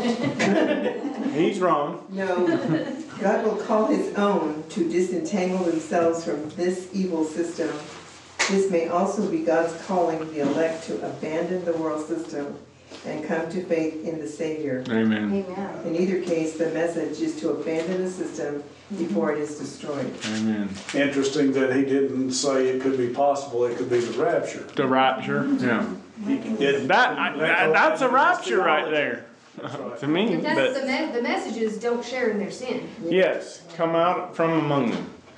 He's wrong. No, God will call his own to disentangle themselves from this evil system. This may also be God's calling the elect to abandon the world system and come to faith in the Savior. Amen. Amen. In either case, the message is to abandon the system before it is destroyed. Amen. Interesting that he didn't say it could be possible, it could be the rapture. The rapture. Yeah. He did That, I, that that's a rapture right there. To me. And that's the, But me- the message is don't share in their sin. yes, come out from among them.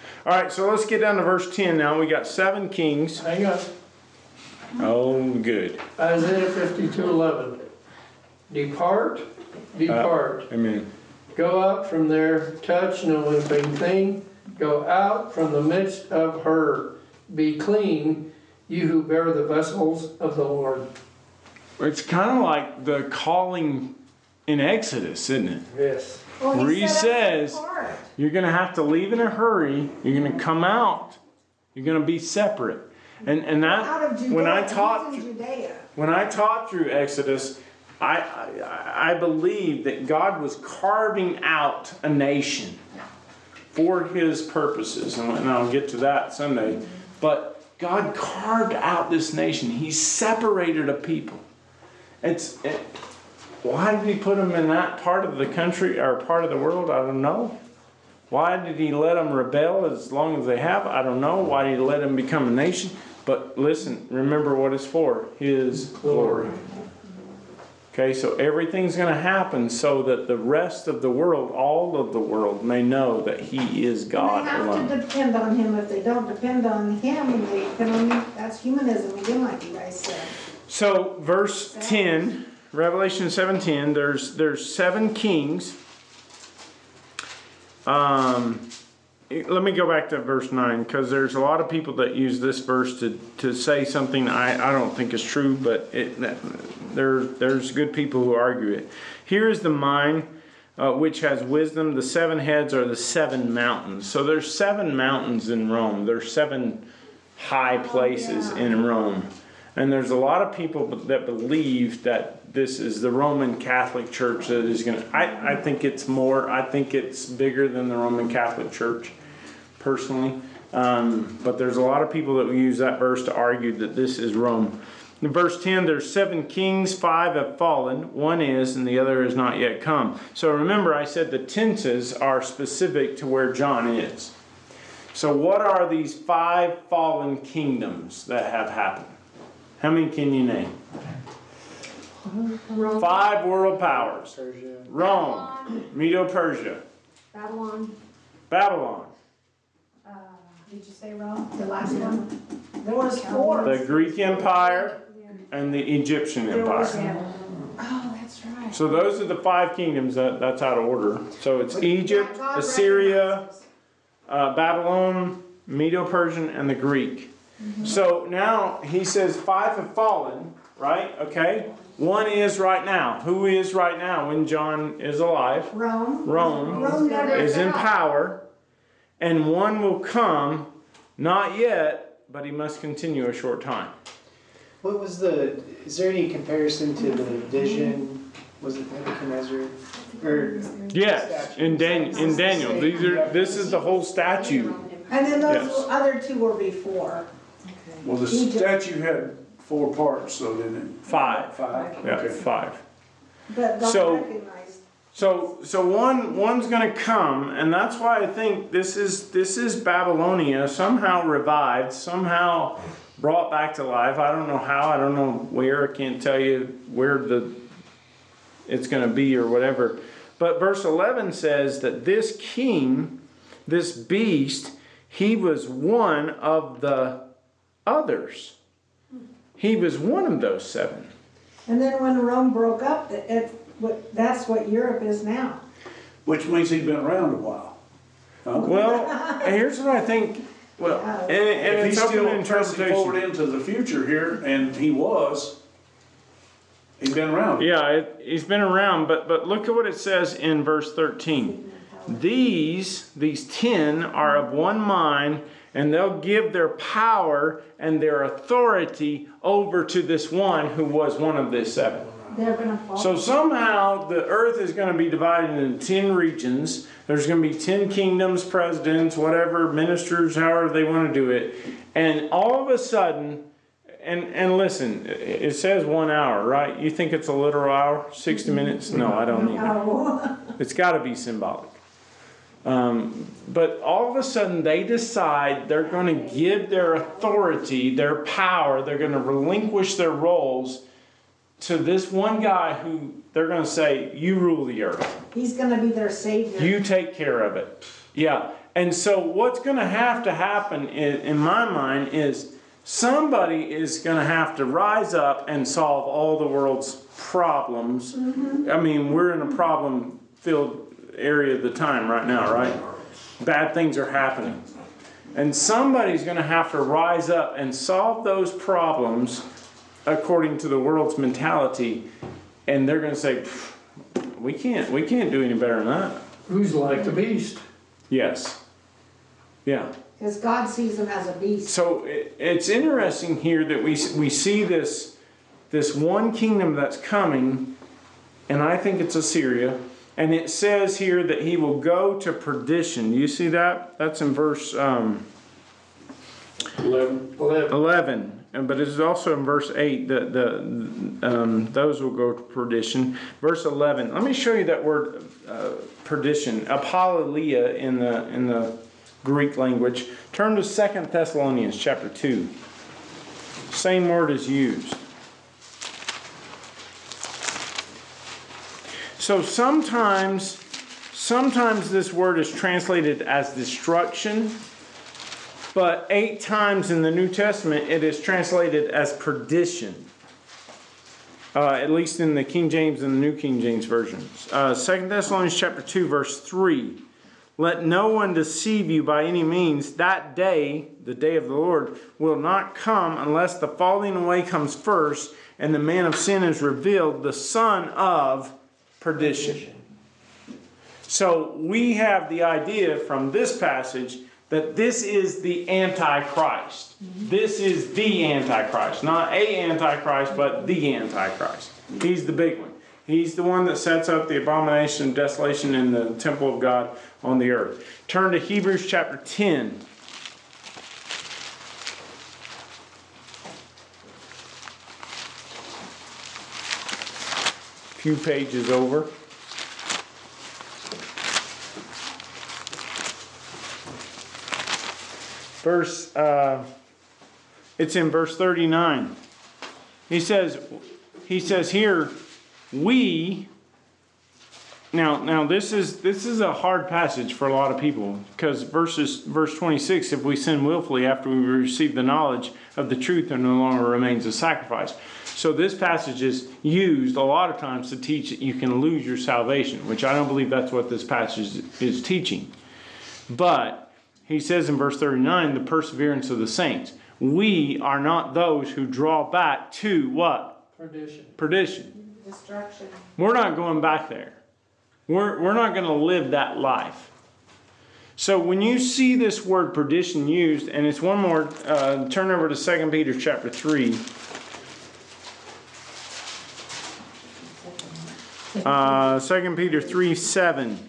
All right, so let's get down to verse ten now. We got seven kings. Hang on. Oh, good. Isaiah fifty-two eleven. Depart, depart. Amen. Go out from there, touch no unclean thing. Go out from the midst of her. Be clean, you who bear the vessels of the Lord. It's kind of like the calling in Exodus, isn't it? Yes. Well, Where he set us says, apart. you're going to have to leave in a hurry. You're going to come out. You're going to be separate. And and Out of that Judea, when I he's taught in Judea. when I taught through Exodus, I I, I believe that God was carving out a nation for His purposes, and I'll get to that Sunday. But God carved out this nation. He separated a people. It's it, why did He put them in that part of the country or part of the world? I don't know. Why did He let them rebel as long as they have? I don't know. Why did He let them become a nation? But listen, remember what it's for. His glory. Okay, so everything's going to happen so that the rest of the world, all of the world, may know that He is God They have alone. to depend on Him. If they don't depend on Him, they depend on, that's humanism again, like you guys said. So verse ten, Revelation seven ten, there's there's seven kings. Um, let me go back to verse nine, because there's a lot of people that use this verse to, to say something I, I don't think is true, but it there there's good people who argue it. Here is the mind uh, which has wisdom. The seven heads are the seven mountains. So there's seven mountains in Rome. There's seven high places Oh, yeah. in Rome. And there's a lot of people that believe that this is the Roman Catholic Church that is going to... I, I think it's more... I think it's bigger than the Roman Catholic Church, personally. Um, but there's a lot of people that will use that verse to argue that this is Rome. In verse ten, there's seven kings, five have fallen, one is, and the other has not yet come. So remember, I said the tenses are specific to where John is. So what are these five fallen kingdoms that have happened? How many can you name? Rome, Five world powers. Persia. Rome, Medo-Persia, Babylon. Babylon, Uh, did you say Rome? The last one? There was four. the Greek Empire, and the Egyptian There was- Empire. Oh, that's right. So those are the five kingdoms. That, that's out of order. So it's Egypt, God Assyria, recognizes. uh, Babylon, Medo-Persian, and the Greek. So now he says five have fallen, right? Okay. One is right now. Who is right now when John is alive? Rome. Rome Rome never is in fell. power. And one will come, not yet, but he must continue a short time. What was the, is there any comparison to the vision, was it Nebuchadnezzar? Or, Yes, in Daniel, in Daniel, these are, this is the whole statue. And then those Yes. other two were before. Well, the Egypt. statue had four parts, though, didn't it? Five. Five? Yeah, Okay. five. But God So- recognized. So, so one, one's going to come, and that's why I think this is this is Babylonia somehow revived, somehow brought back to life. I don't know how, I don't know where. I can't tell you where the it's going to be or whatever. But verse eleven says that this king, this beast, he was one of the others. He was one of those seven. And then when Rome broke up, it, it, what- that's what Europe is now. Which means he'd been around a while. Huh? Well, here's what I think. Well, and, and If it's he's open still to pressing forward interpretation. into the future here, and he was, he'd been around. Yeah, it, he's been around, but but look at what it says in verse thirteen. These these ten are of one mind, and they'll give their power and their authority over to this one who was one of the seven. They're gonna fall. So somehow the earth is going to be divided into ten regions. There's going to be ten kingdoms, presidents, whatever, ministers, however they want to do it. And all of a sudden, and, and listen, it says one hour, right? You think it's a literal hour? sixty minutes? No, I don't either. Oh. It's got to be symbolic. Um, but all of a sudden they decide they're going to give their authority, their power, they're going to relinquish their roles to this one guy who they're going to say, you rule the earth. He's gonna be their savior. You take care of it. Yeah, and so what's going to have to happen in, in my mind is somebody is going to have to rise up and solve all the world's problems. Mm-hmm. I mean, we're in a problem-filled area of the time right now, right? Bad things are happening. And somebody's going to have to rise up and solve those problems according to the world's mentality. And they're going to say, we can't, we can't do any better than that. Who's like the beast? Yes. Yeah. Because God sees them as a beast. So it, it's interesting here that we we see this this one kingdom that's coming, and I think it's Assyria. And it says here that he will go to perdition. Do you see that? That's in verse um, eleven. eleven. But it is also in verse eight that the um, those will go to perdition. Verse eleven. Let me show you that word uh, perdition. Apoleia in the in the Greek language. Turn to Second Thessalonians chapter two. Same word is used. So sometimes, sometimes this word is translated as destruction, but eight times in the New Testament it is translated as perdition. Uh, at least in the King James and the New King James versions. Uh, Second Thessalonians chapter two, verse three. Let no one deceive you by any means. That day, the day of the Lord, will not come unless the falling away comes first and the man of sin is revealed, the son of perdition. So we have the idea from this passage that this is the Antichrist. This is the Antichrist. Not a Antichrist, but the Antichrist. He's the big one. He's the one that sets up the abomination of desolation in the temple of God on the earth. Turn to Hebrews chapter ten. A few pages over. Verse, uh, it's in verse thirty-nine. He says, he says here, we, now, now this is this is a hard passage for a lot of people, because verses verse twenty-six, if we sin willfully after we receive the knowledge of the truth, there no longer remains a sacrifice. So this passage is used a lot of times to teach that you can lose your salvation, which I don't believe that's what this passage is teaching. But he says in verse thirty-nine, the perseverance of the saints. We are not those who draw back to what? Perdition. Perdition. Destruction. We're not going back there. We're, we're not going to live that life. So when you see this word perdition used, and it's one more, uh, turn over to Second Peter chapter three. Uh, Second Peter three seven.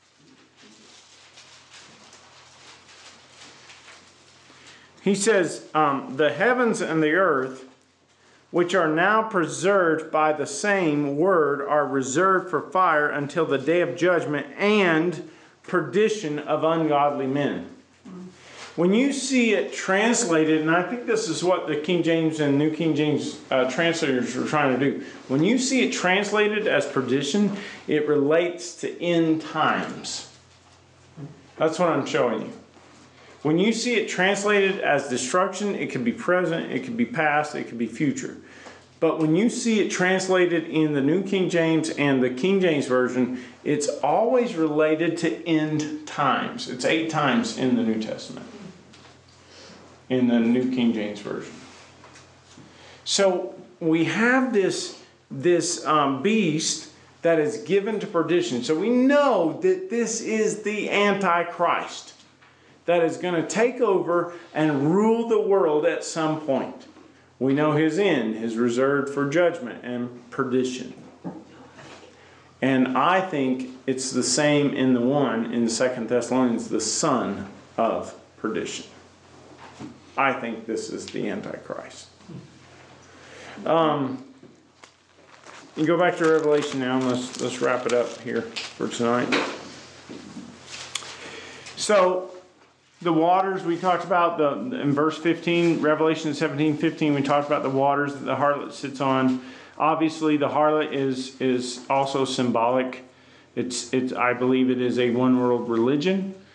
He says, um, the heavens and the earth, which are now preserved by the same word, are reserved for fire until the day of judgment and perdition of ungodly men. When you see it translated, and I think this is what the King James and New King James uh, translators were trying to do. When you see it translated as perdition, it relates to end times. That's what I'm showing you. When you see it translated as destruction, it could be present, it could be past, it could be future. But when you see it translated in the New King James and the King James Version, it's always related to end times. It's eight times in the New Testament, in the New King James Version. So we have this, this um, beast that is given to perdition. So we know that this is the Antichrist that is going to take over and rule the world at some point. We know his end is reserved for judgment and perdition. And I think it's the same in the one in Second Thessalonians, the son of perdition. I think this is the Antichrist. Um, you go back to Revelation now, and let's, let's wrap it up here for tonight. So, the waters we talked about, the in verse fifteen, Revelation seventeen fifteen, we talked about the waters that the harlot sits on. Obviously, the harlot is is also symbolic. It's it's I believe it is a one world religion.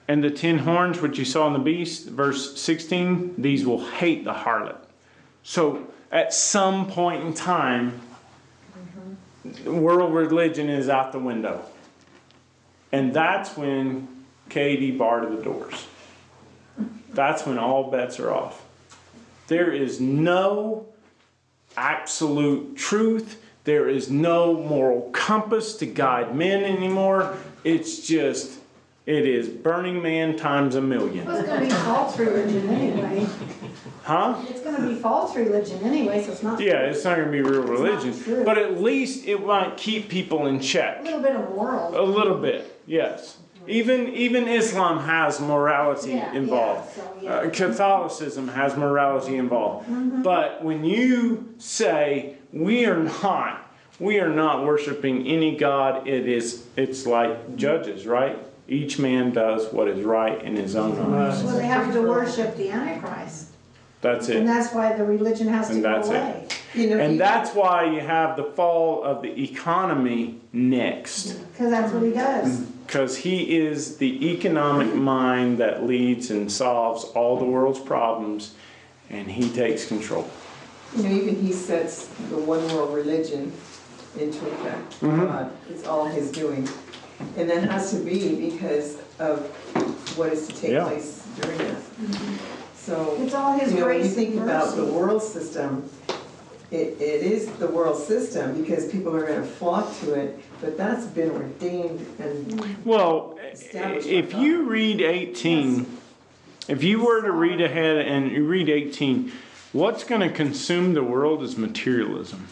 And the ten horns which you saw in the beast, verse sixteen, these will hate the harlot. So at some point in time, world religion is out the window. And that's when Katie barred the doors. That's when all bets are off. There is no absolute truth. There is no moral compass to guide men anymore. It's just, it is Burning Man times a million. Well, it's gonna be false religion anyway. Huh? It's gonna be false religion anyway, so it's not. Yeah, it's not going to be real It's not religion. true. But at least it might keep people in A check. little bit of moral. A little bit, yes. Even even Islam has morality Yeah, involved. yeah, so, yeah. Uh, Catholicism has morality involved. Mm-hmm. But when you say we are not, we are not worshiping any god, it is it's like judges, right? Each man does what is right in his own eyes. Well, they have to worship the Antichrist. That's And it. that's why the religion has to And go that's it. away. You know, And even- that's why you have the fall of the economy next. Because that's what he does. Because he is the economic mind that leads and solves all the world's problems, and he takes control. You know, even he sets the one world religion into effect. God, it's all his doing. And that has to be because of what is to take Yeah. place during it. So, It's all his you know, when you grace think and about the mercy. world system, it, it is the world system because people are gonna flock to it, but that's been ordained and Well, Established if by you God. read eighteen, if you were to read ahead and you read eighteen, what's going to consume the world is materialism.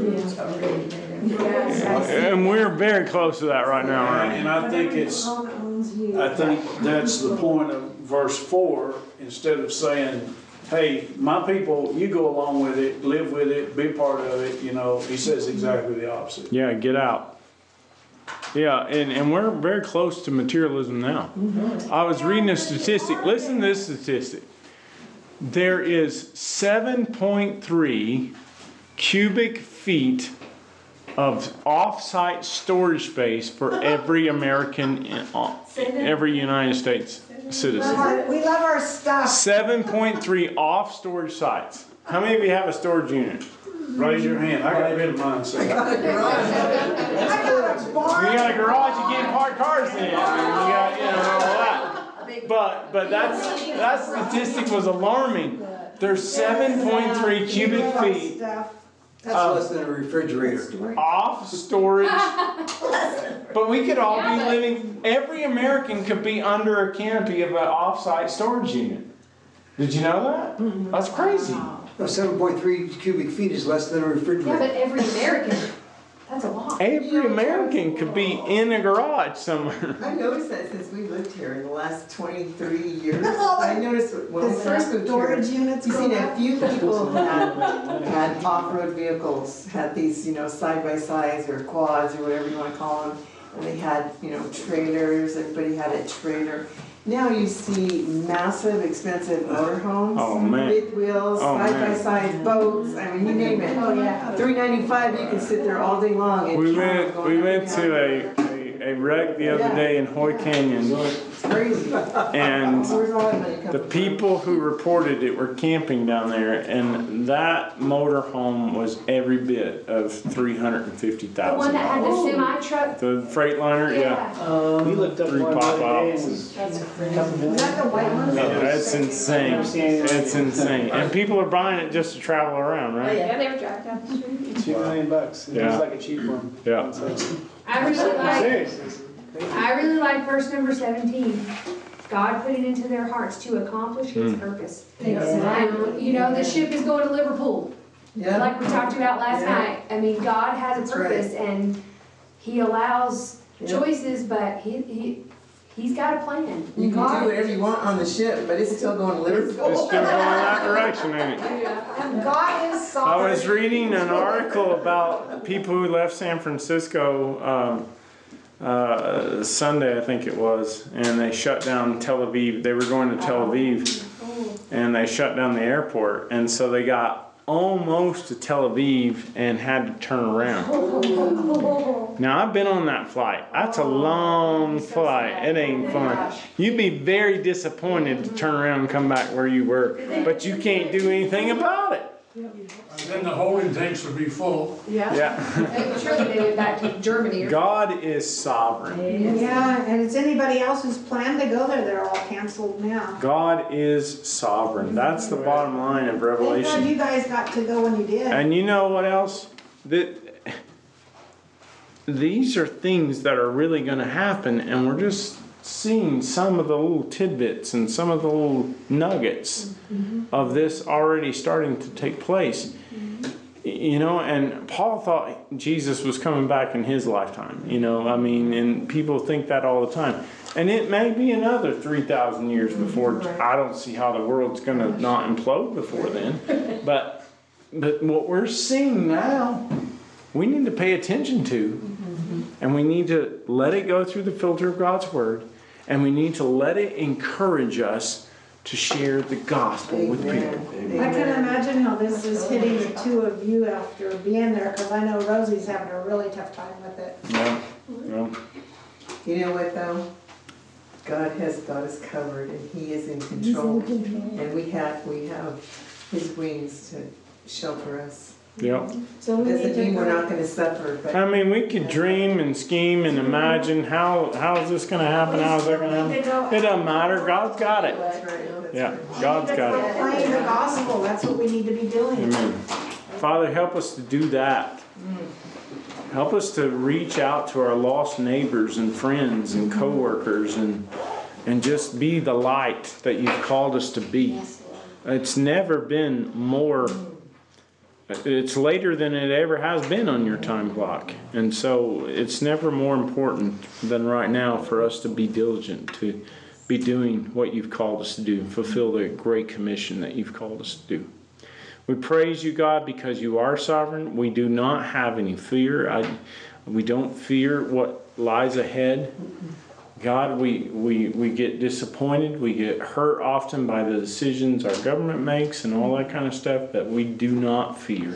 And we're very close to that right now, right? And I think it's, Own owns you. I think that's the point of verse four, instead of saying, hey, my people, you go along with it, live with it, be part of it, you know, he says exactly the opposite. Yeah, get out. Yeah, and, and we're very close to materialism now. I was reading a statistic. Listen to this statistic. There is seven point three cubic feet of off-site storage space for every American, in, uh, every United States citizen. We love our stuff. seven point three off storage sites. How many of you have a storage unit? Raise your hand, I got rid of mine, so. I got a You barn. got a garage, you can't park cars in. And you got, you know, all that. But but that's that statistic was alarming. There's seven point three cubic We love our feet stuff. That's less than a refrigerator. off storage. But we could all be living. Every American could be under a canopy of an off-site storage unit. Did you know that? That's crazy. No, seven point three cubic feet is less than a Yeah, refrigerator. but every American, that's a lot. Every American could be in a garage somewhere. I've noticed that since we lived here in the last twenty, thirty years. Oh, I noticed when we The first moved storage here, units you go seen a up. few people had, had off-road vehicles, had these, you know, side-by-sides or quads or whatever you wanna call them. And they had, you know, trailers, everybody had a trailer. Now you see massive, expensive motorhomes. Oh, man. Big wheels, Oh, man. side-by-sides, boats, I mean, you name it. Oh, yeah. Three ninety-five, you can sit there all day long and. We keep went going we up went and to down. a, a, a wreck the other day in Hoy Canyon, It's crazy. and Where's all that money coming the from? people who reported it were camping down there, and that motorhome was every bit of three hundred and fifty The thousand one that had the dollars. semi truck, The Freightliner, yeah. yeah. Um, we looked up Three one the other day and pop-outs. it was That's a crazy. couple Is million. that the white one? That's insane. It's insane, and people are buying it just to travel around, right? Yeah, they were driving down the street. Two million bucks. It Yeah. was like a cheap one. Yeah. So, I really like, seriously. I really like verse number seventeen. God put it into their hearts to accomplish his Mm. purpose. Exactly. And, you know, the ship is going to Liverpool, Yeah, like we talked about last Yeah. night. I mean, God has a That's right. purpose and he allows Yeah. choices, but he, he, he's got a plan. you can do whatever you want on the ship, but it's still going to Liverpool. It's still going that direction, ain't it? And God is I sovereign. was reading an article about people who left San Francisco um, uh, Sunday, I think it was, and they shut down Tel Aviv. They were going to Tel Aviv, and they shut down the airport, and so they got almost to Tel Aviv and had to turn around. Now, I've been on that flight. That's a long flight. It ain't fun. You'd be very disappointed to turn around and come back where you were, but you can't do anything about it. Then the holding tanks would be full. Yeah. Yeah. Surely they went back to Germany or. God is sovereign. Yeah, and it's anybody else who's planned to go there, they're all canceled now. God is sovereign. That's the bottom line of Thank God Revelation. you guys got to go when you did. And you know what else? That these are things that are really going to happen, and we're just seeing some of the little tidbits and some of the little nuggets mm-hmm. of this already starting to take place. Mm-hmm. You know, and Paul thought Jesus was coming back in his lifetime. You know, I mean, and people think that all the time. And it may be another three thousand years before. Right. I don't see how the world's going to not implode before then. But but what we're seeing now, we need to pay attention to. Mm-hmm. And we need to let it go through the filter of God's Word. And we need to let it encourage us to share the gospel with people. I can imagine how this is hitting the two of you after being there, because I know Rosie's having a really tough time with it. Yeah. Yeah. You know what though? God has got us covered, and He is in control. And we have we have His wings to shelter us. Yep. So we Doesn't need to mean we're go- not gonna suffer, but. I mean, we could dream and scheme and imagine how how's this going to happen? How's that going to happen? It doesn't matter. God's got it. That's right. That's Yeah, right. God's got it. Proclaim the gospel, that's what we need to be doing. Amen. Father, help us to do that. Help us to reach out to our lost neighbors and friends and coworkers and and just be the light that you've called us to be. It's never been more. It's later than it ever has been on your time clock. And so it's never more important than right now for us to be diligent, to be doing what you've called us to do, fulfill the great commission that you've called us to do. We praise you, God, because you are sovereign. We do not have any fear. I, we don't fear what lies ahead. God, we, we, we get disappointed. We get hurt often by the decisions our government makes and all that kind of stuff, but we do not fear.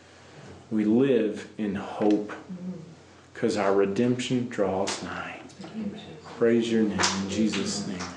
We live in hope because our redemption draws nigh. Praise your name in Jesus' name.